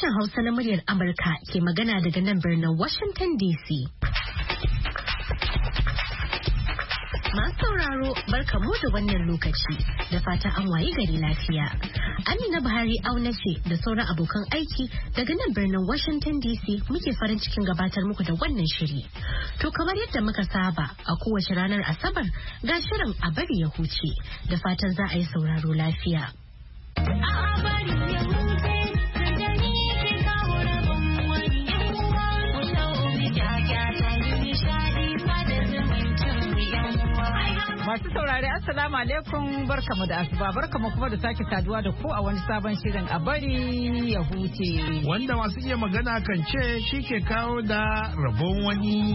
Sashen Hausa na muryar Amurka ke magana daga nan birnin Washington DC. Masu sauraro barkamu da wannan lokaci da fata an wayi gari lafiya. Amina Buhari auna ce da sauran abokan aiki daga nan birnin Washington DC muke farin cikin gabatar muku da wannan shiri. To kamar yadda muka saba a kowace ranar Asabar ga shirin a bari ya huce da fatan za a yi sauraro lafiya. Masu saurari assalamu alaikum barkamu da asuba barkamu kuma da sake saduwa da ku a wani sabon shirin a bari ya huce. Wanda masu iya magana kan ce shi ke kawo da rabon wani.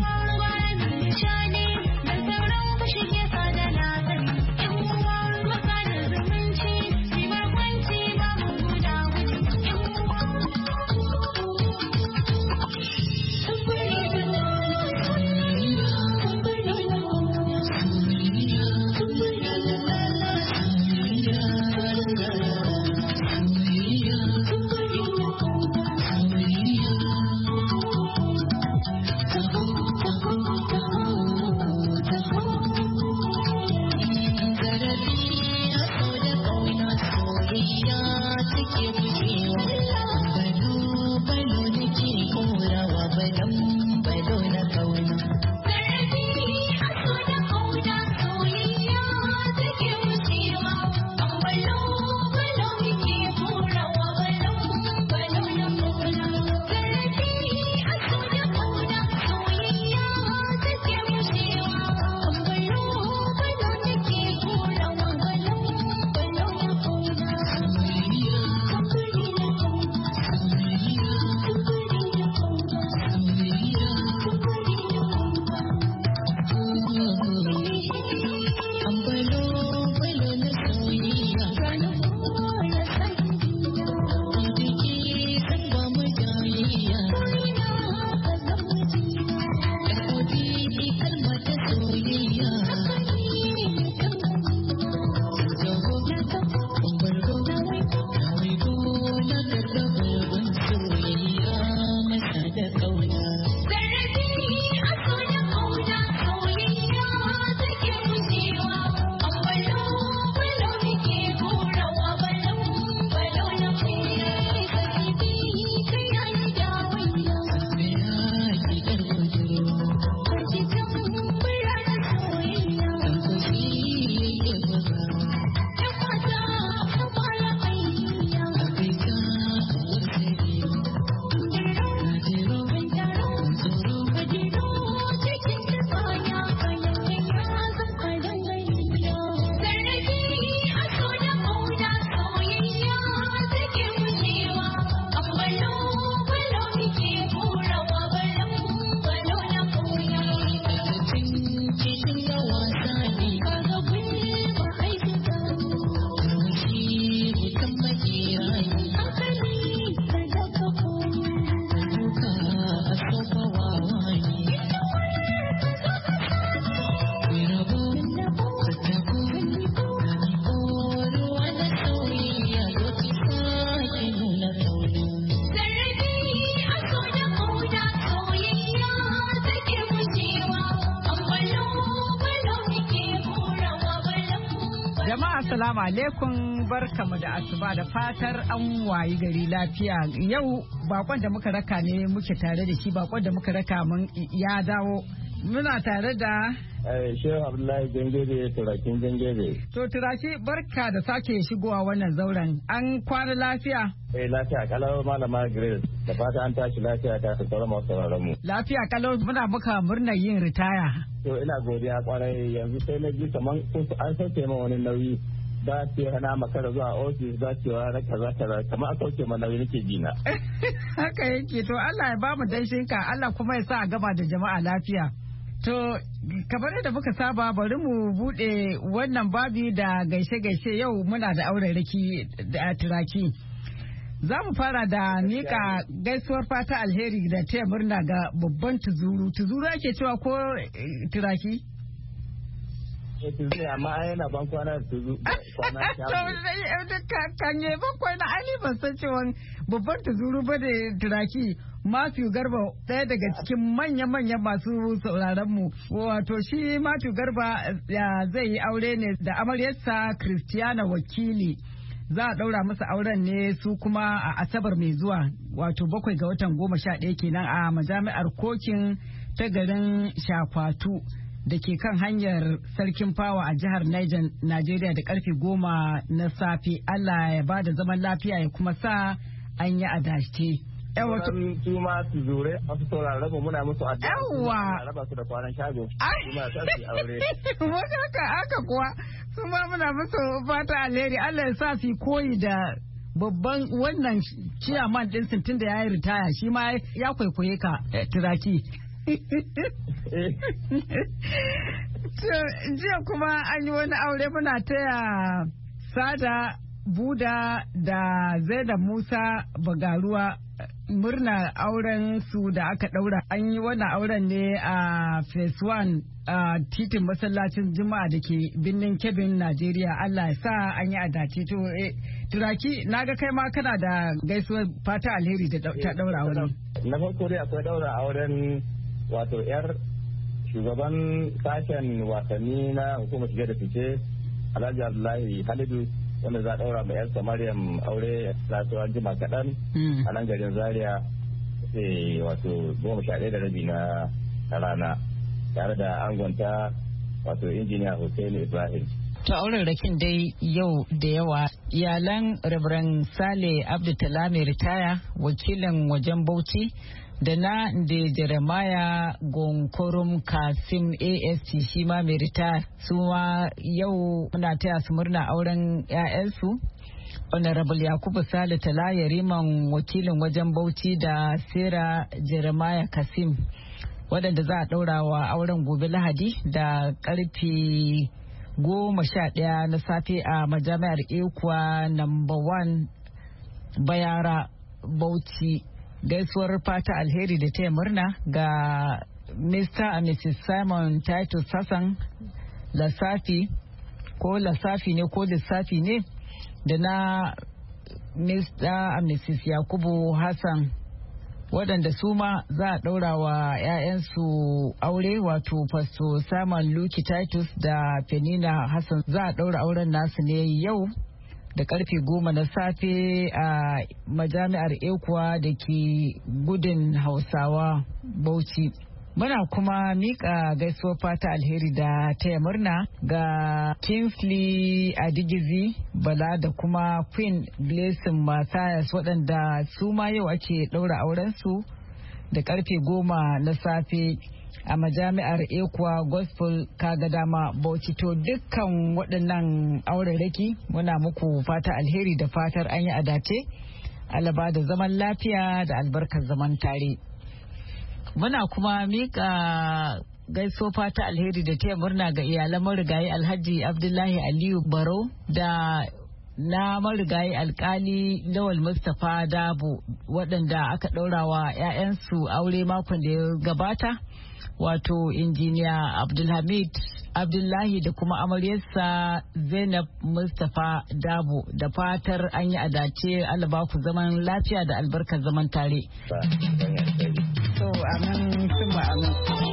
Assalamu alaikum barkamu da asuba da fatar an wayi gari lafiya. Yau bakon da muka raka ne muke tare da shi, bakon da muka raka mun ya dawo. Muna tare da Shehu Abdullahi Jangebe, Turakin Jangebe. To Turaki barka da sake shigowa wannan zauren. An kwana lafiya? Lafiya kalau malama Grace. Da fata an tashi lafiya ta sauran masu sauraron mu. Lafiya kalau muna muka murnar yin ritaya. To ina godiya kwarai yanzu sai na ji kaman an sauke min wani nauyi. Ba ce hana makara zuwa ofis ba cewa na kaza kamar a sauke min nauyi nake ji na. Haka yake to Allah ya ba mu danshinka Allah kuma ya sa a gaba da jama'a lafiya. To, kamar yadda muka saba bari mu bude wannan babi da gaishe-gaishe yau muna da aurariki da Turaki. Za mu fara da mika gaisuwar fata alheri da taya murna ga babban tuzuru. Tuzuru ake cewa ko Turaki? Tuzuru. Tuzuru. To, gaisuwar fata alheri da taya murna ga babban tuzuru. Tuzuru ake cewa ko Turaki? Tuzuru. tuzu amma yana ban kwana da tuzu kwana kan yi ban kwana ali ban san cewa babban tuzuru ba da turaki Matthew Garba ɗaya daga cikin manya-manyan masu sauraron mu wato shi Matthew Garba zai yi aure ne da amaryarsa Christiana Wakili za a ɗaura masa auren ne su kuma a Asabar mai zuwa wato 7 ga watan 11 kenan a majami'ar Kokin ta garin Shakwatu da ke kan hanyar Sarkin Fawa a jihar Niger, Najeriya da karfe 10 na safe. Allah ya ba da zaman lafiya ya kuma sa an yi adashi. Yawan su ma su zure masu sauraron mu muna musu addu'a. Yawwa. Raba su da kwanan shago. Su ma sa su aure. Haka kuwa su ma muna musu fata alheri. Allah ya sa su koyi da babban wannan ciyaman din sintin da ya yi ritaya shi ma ya kwaikwaye ka turaki. Jiya kuma an yi wani aure muna taya Sada Buda da Zainab Musa Bagaruwa murna auren su da aka daura. An yi wannan auren ne a Phase 1 a titin masallacin Juma'a da ke birnin Kebbi, Najeriya. Allah ya sa an yi adace. To turaki naga kai ma kana da gaisuwar fata alheri da ta daura auren. Na farko dai akwai daura auren wato yar shugaban sashen wasanni na hukumar shige da fice Alhaji Abdullahi Halidu wanda za a daura mai yarsa Maryam aure rasuwar jima kaɗan a nan garin Zaria sai wato 11:30 na rana tare da angonta wato injiniya Hussein Ibrahim. Ta auren rakin dai yau da yawa iyalan Reverend Sale Abdultala mai ritaya wakilin wajen Bauchi da na da Jeremiah Gonkorum Kasim AST shi ma mai ritaya su ma yau muna taya su murna auren 'ya'yansu. Honorable Yakubu Sale Tala Yariman wakilin wajen Bauchi da Sarah Jeremiah Kasim waɗanda za a ɗaura wa auren gobe Lahadi da ƙarfe 11 na safe a majami'ar Ekuwa No. 1 Bayara Bauchi. Gaisuwar fata alheri da taya murna ga Mr. and Mrs. Simon Titus Hassan Lasafi ko Lasafi ne ko Lissafi ne da na Mr. and Mrs. Yakubu Hassan waɗanda su ma za a ɗaura wa 'ya'yansu aure wato Pastor Simon Luki Titus da Penina Hassan za a ɗaura auren nasu ne yau da karfe 10 na safe a majami'ar Ekuwa da ke gudun Hausawa Bauchi. Muna kuma mika gaisuwar fata alheri da taya murna ga Kingsley Adigizi Bala da kuma Queen Blessing Matthias waɗanda su ma yau ake ɗaura aurensu da karfe 10 na safe a majami'ar Ekuwa Gospel Kagadama Bauchi. To dukkan waɗannan aurareki muna muku fata alheri da fatar an yi adace alaba da zaman lafiya da albarkar zaman tare. Muna kuma mika gaiso fata alheri da taya murna ga iyalan marigayi Alhaji Abdullahi Aliyu Barau da na marigayi alkali Lawal Mustapha Dabo waɗanda aka ɗaurawa 'ya'yansu aure makon da ya gabata wato injiniya Abdulhamid Abdullahi da kuma amaryarsa Zainab Mustapha Dabo da fatar an yi adace Allah ba ku zaman lafiya da albarkar zaman tare. So amin sun amin.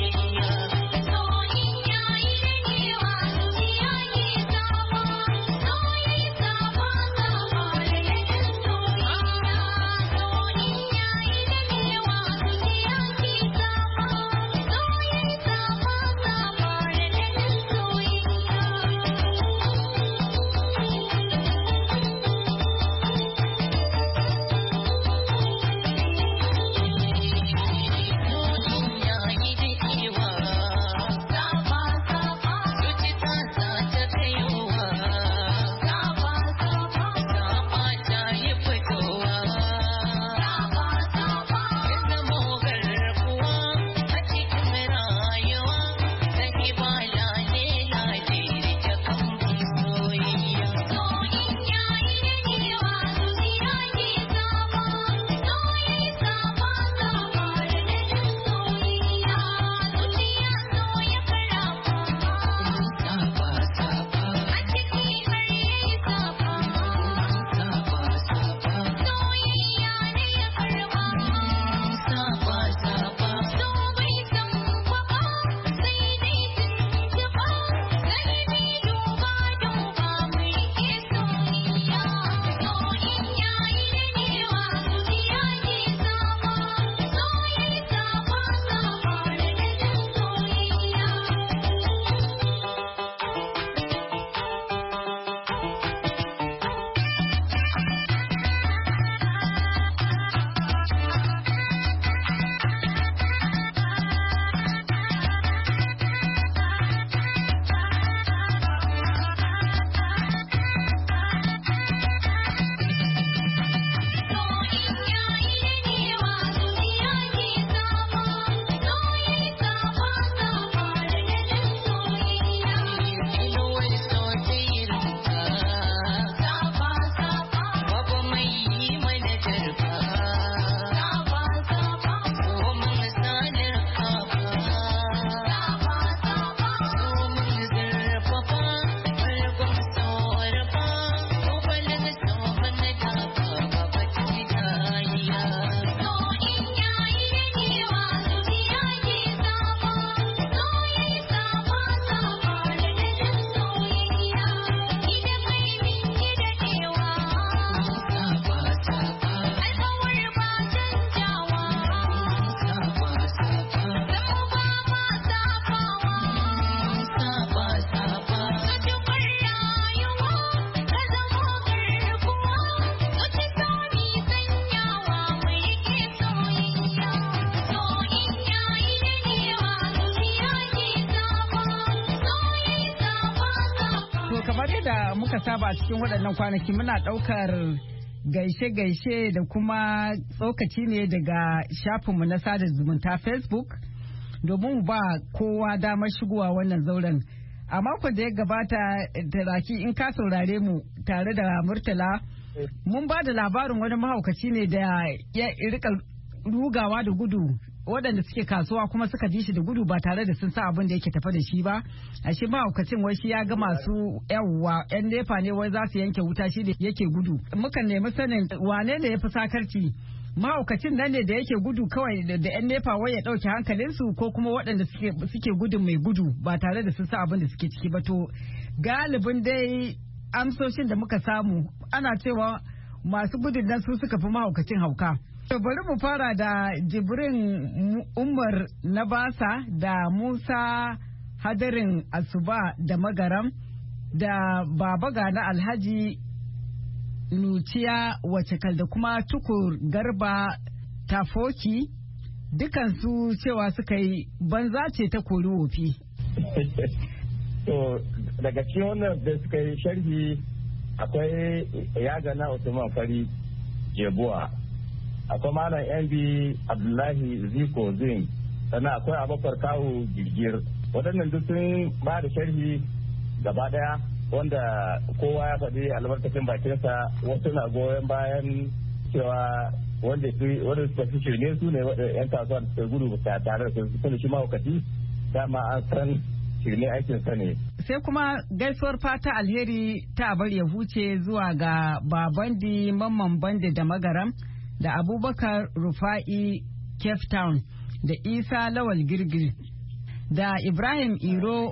So kamar yadda muka saba a cikin waɗannan kwanaki muna ɗaukar gaishe-gaishe da kuma tsokaci ne daga shafinmu na sada zumunta Facebook domin ba kowa damar shigowa wannan zauren. A makon da ya gabata Taraki in ka saurare mu tare da Murtala mun ba da labarin wani mahaukaci ne da ya rika rugawa da gudu waɗanda suke kasuwa kuma suka ji shi da gudu ba tare da sun sa abin da yake tafa da shi ba. A shi mahaukacin wai shi ya ga masu yawwa yan nefa ne wai za su yanke wuta shi da yake gudu. Mukan nemi sanin wane ne ya fi sakarci, mahaukacin nan ne da yake gudu kawai da yan nefa wai ya ɗauke hankalinsu ko kuma waɗanda suke gudun mai gudu ba tare da sun sa abin da suke ciki ba. To galibin dai amsoshin da muka samu ana cewa masu gudun nan su suka fi mahaukacin hauka. To bari mu fara da Jibrin Umar na Basa da Musa Hadarin Asuba da Magaram da Babaga na Alhaji Nuciya Wacekal da kuma Tukur Garba Tafoki dukansu cewa suka yi banza ce ta kori wofi. To daga cikin wannan da suka yi sharhi akwai Yagana Usman Fari Jebuwa, akwai Malam Yanbi Abdullahi Ziko Zin, sannan akwai Abubakar Kawu Girgir. Waɗannan duk sun ba da sharhi gaba ɗaya wanda kowa ya faɗi albarkacin bakinsa. Wasu na goyon bayan cewa wanda suka fi shirme su ne yan kasuwa da suka gudu tare da su shi mahaukaci dama an san shirme aikin sa ne. Sai kuma gaisuwar fata alheri ta abar ya huce zuwa ga Babandi Mamman Bande da Magaram da Abubakar Rufa'i Cape Town da Isa Lawal Girgir da Ibrahim Iro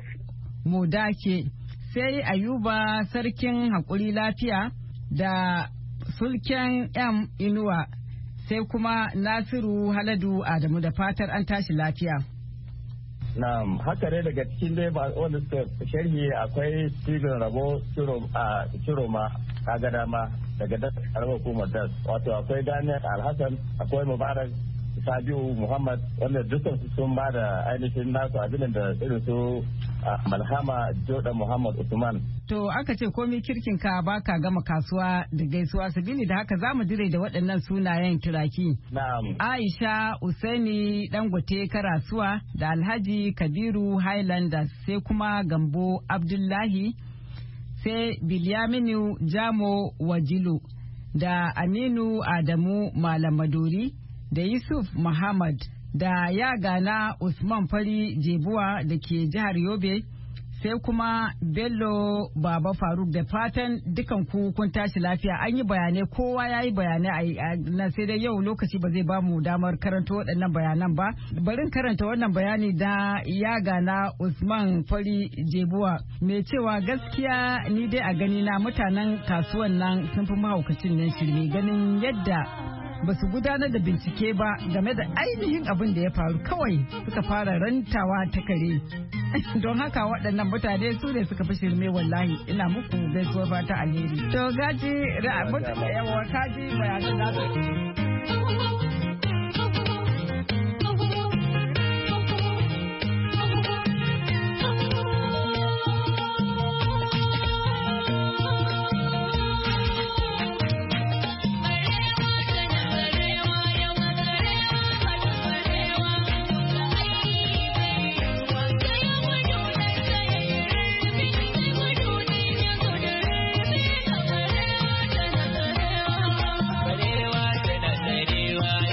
Modake sai Ayuba Sarkin Hakuri Lafiya da Sulken M Inuwa sai kuma Nasiru Haladu Adamu da fatar an tashi lafiya. Na'am, haka ne daga cikin dai wanda suka sharhi akwai Steven Rabo Ciroma kaga dama daga das karamar hukumar das, wato akwai Daniel Alhassan, akwai Mubarak Sabiu Muhammad wanda dukkan su sun ba da ainihin nasu abin da irin su Malhama Joda Muhammad Usman. To aka ce komi kirkin ka baka gama kasuwa da gaisuwa, sabili da haka zamu dire da waɗannan sunayen kiraki. Na'am. Aisha Usaini Dangote Karasuwa da Alhaji Kabiru Highlanders sai kuma Gambo Abdullahi sai Bilyaminu Jamo Wajilu da Aminu Adamu Malam Maduri da Yusuf Muhammad da Yagana Usman Fari Jebuwa da ke jihar Yobe sai kuma Bello Baba Faruk. Da fatan dukan ku kun tashi lafiya. An yi bayanai, kowa ya yi bayanai na sai dai yau lokaci ba zai ba mu damar karanta waɗannan bayanan ba. Barin karanta wannan bayani da Yagana Usman Fari Jebuwa mai cewa gaskiya ni dai a gani na mutanen kasuwan nan sun fi mahaukacin nan shirme, ganin yadda ba su gudanar da bincike ba game da ainihin abin da ya faru, kawai suka fara rantawa ta kare. Don haka waɗannan mutane su ne suka fi shirme wallahi. Ina muku gaisuwar fata alheri. To gaji yawa kaji bayanan nasu. Barewa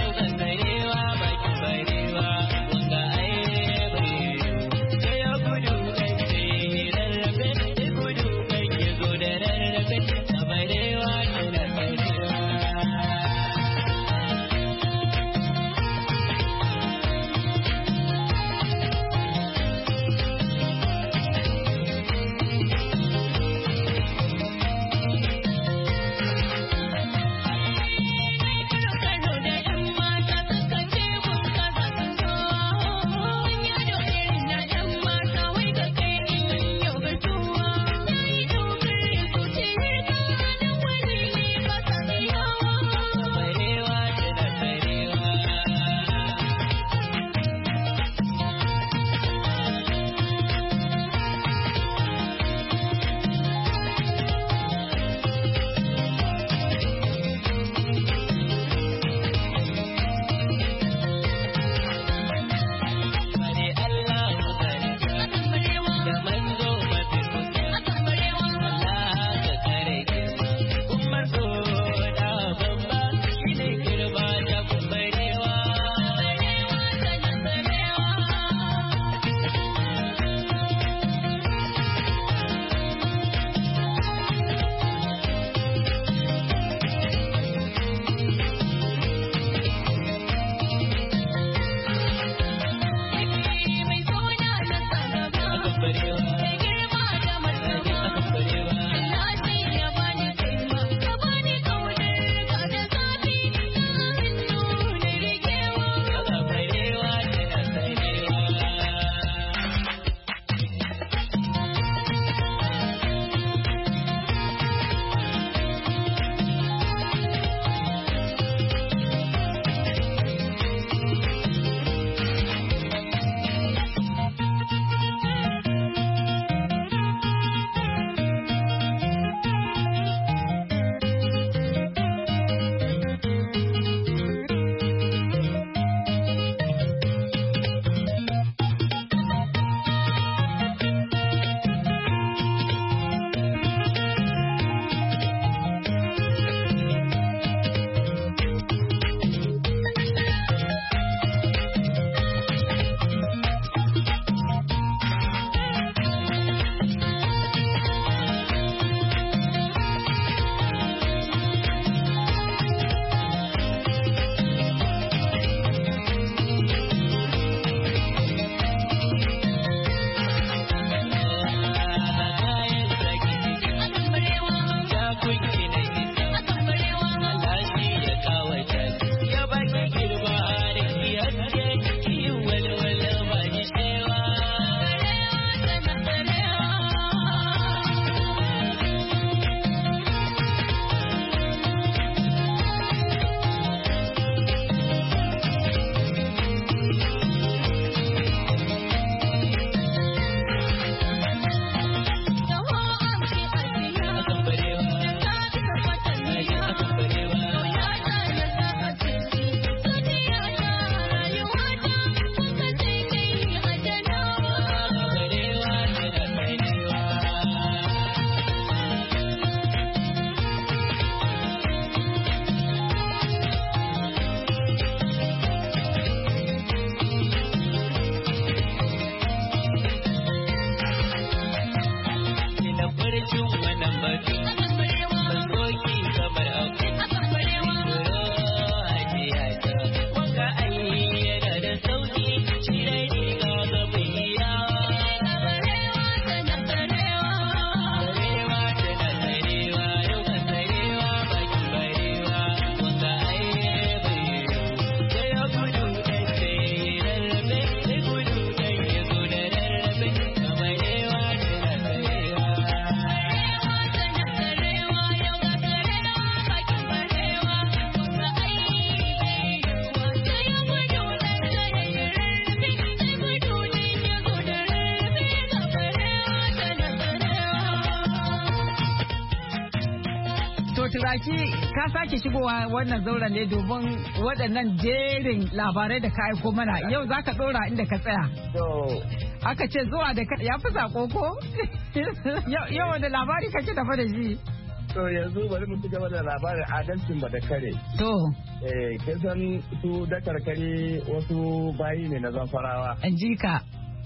Turaki ka sake shigowa wannan zauren ne domin waɗannan jerin labarai da ka aiko mana yau za ka ɗora inda ka tsaya. Aka ce zuwa da ya fi sako ko? Yau wanda labari kake tafa da shi. To yanzu bari mu ci gaba da labarin adalcin ba da kare. To. Kin san su da karkare wasu bayi ne na Zamfarawa. An ji ka.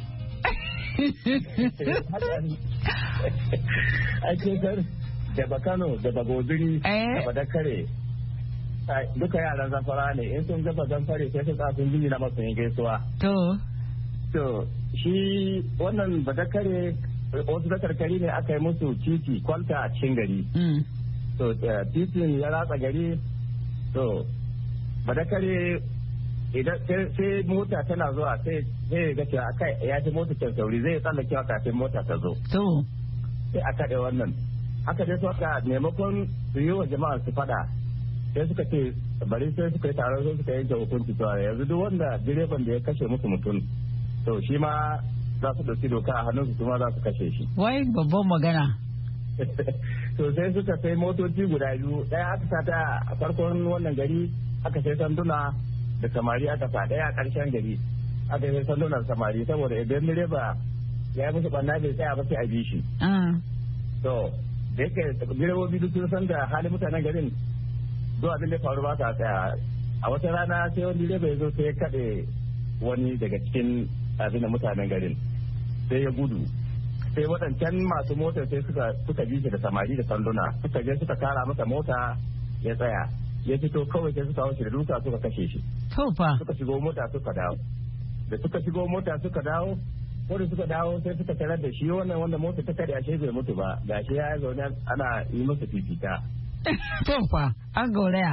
Ake san da Bakano da Bagobiri da Badakare duka yaran Zamfara ne in sun gaba Zamfare sai su sun jini na masu yin gaisuwa. To shi wannan Badakare wasu da karkari ne aka yi musu titi kwalta a cikin gari. To titin ya ratsa gari to Badakare idan sai mota tana zuwa sai ga cewa kai ya ji mota can sauri zai tsallakewa kafin mota ta zo. Sai a kaɗe wannan. Haka dai suka maimakon su yi wa jama'a su fada sai suka ce bari sai suka yi taron sai suka yanke hukunci cewa yanzu duk wanda direban da ya kashe musu mutum to shi ma za su ɗauki doka a hannunsu su ma za su kashe shi. Wai babban magana. To sai suka sai motoci guda biyu ɗaya aka sa ta a farkon wannan gari aka sai sanduna da samari aka sa ɗaya a ƙarshen gari aka sai sandunan samari saboda idan direba ya yi musu ɓanna bai tsaya ba sai a bi shi. To da yake direbobi duk sun san da halin mutanen garin duk abin da faru ba sa tsaya a wata rana sai wani direba ya zo sai ya kaɗe wani daga cikin abin da mutanen garin sai ya gudu sai waɗancan masu motar sai suka bi shi da samari da sanduna suka je suka kara masa mota ya tsaya ya fito kawai sai suka wuce da duka suka kashe shi. Suka shigo mota suka dawo da suka shigo mota suka dawo ko da suka dawo sai suka tarar da shi wannan wanda mota ta kare ashe bai mutu ba gashi ya zaune ana yi masa fifita. An gauraya.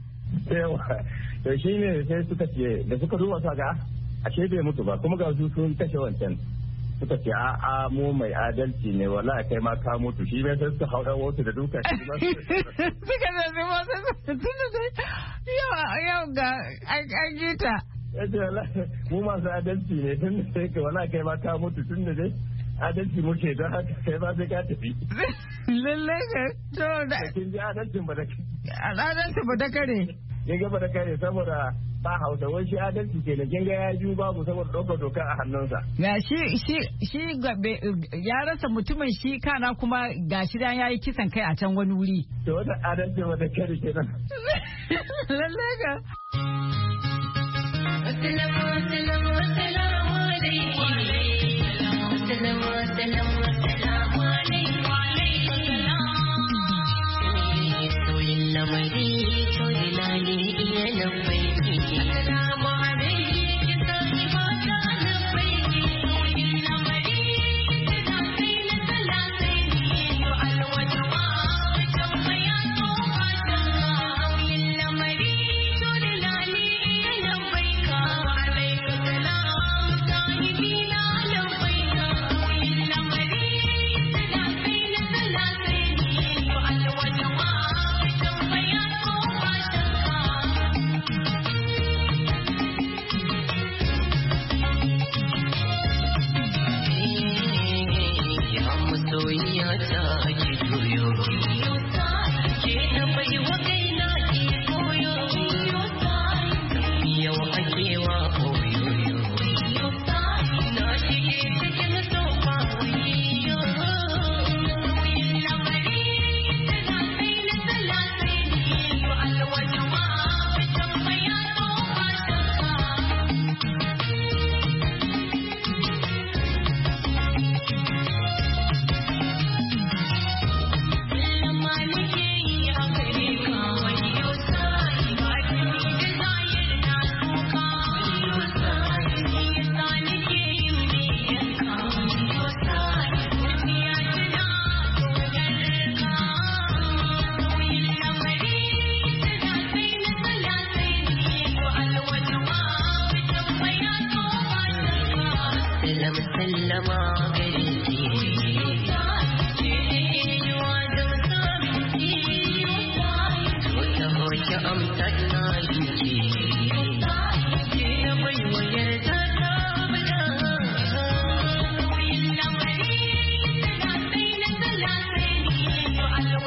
To shi ne sai suka ce da suka duba su ga ashe bai mutu ba kuma ga su sun kashe wancan suka ce a mu mai adalci ne wala kai ma ka mutu shi bai sai suka haura wato da duka shi ba suka da su ma sai yau ga an gita. Mu masu adalci ne tun da sai ka wala kai ma ka mutu tun da dai adalci muke don haka kai ba sai ka tafi. Lallai ka to da. Kin ji adalcin ba da kare. Adalcin ba da kare. Kin ga ba da kare saboda ba hausa wai shi adalci ke da kin ga ya ju babu saboda ɗaukar doka a hannunsa. Ga shi ya rasa mutumin shi kana kuma ga shi dan yayi kisan kai a can wani wuri. To wata adalci ba da kare kenan. Lallai ka.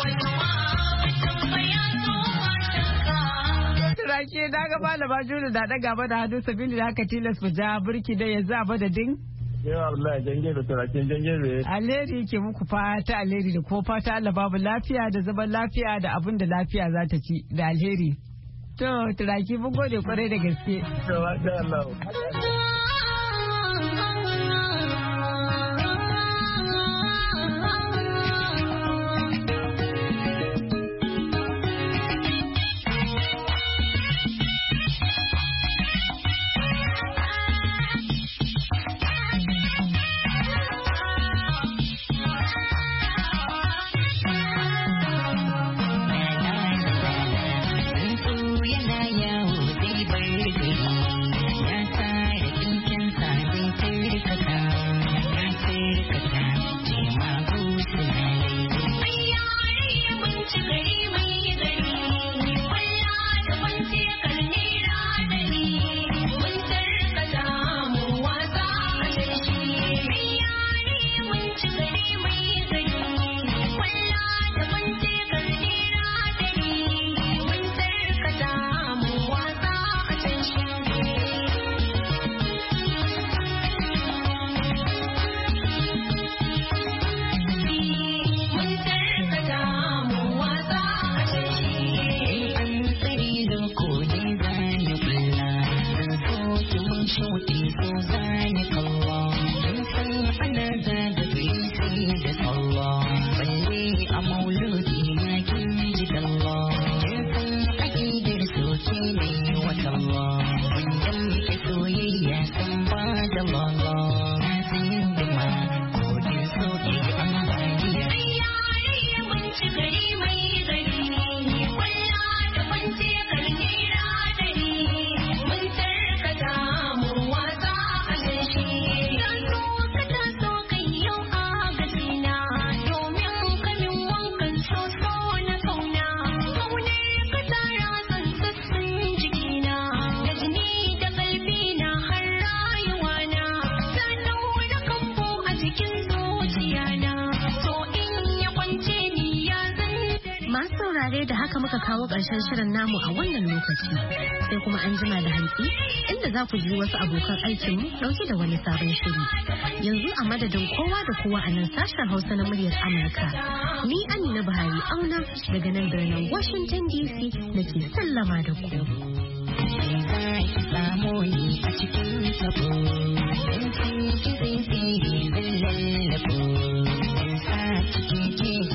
Turake na ga malama Julu da daga ba da hannu sabili da haka tilas mu ja burki da yanzu a madadin. Yawa Allah jange da turaken jange da. Alheri ke muku fata alheri da ko fata Allah babu lafiya da zaman lafiya da abin da lafiya za ta ci da alheri. To turaki mun gode kwarai da gaske. Da haka muka kawo ƙarshen shirin namu a wannan lokaci sai kuma an jima da hantsi inda za ku ji wasu abokan aikinmu ɗauke da wani sabon shiri. Yanzu a madadin kowa da kowa a nan sashen Hausa na muryar Amurka. Ni Amina Buhari Auna daga nan birnin Washington DC da ke sallama da ku. a cikin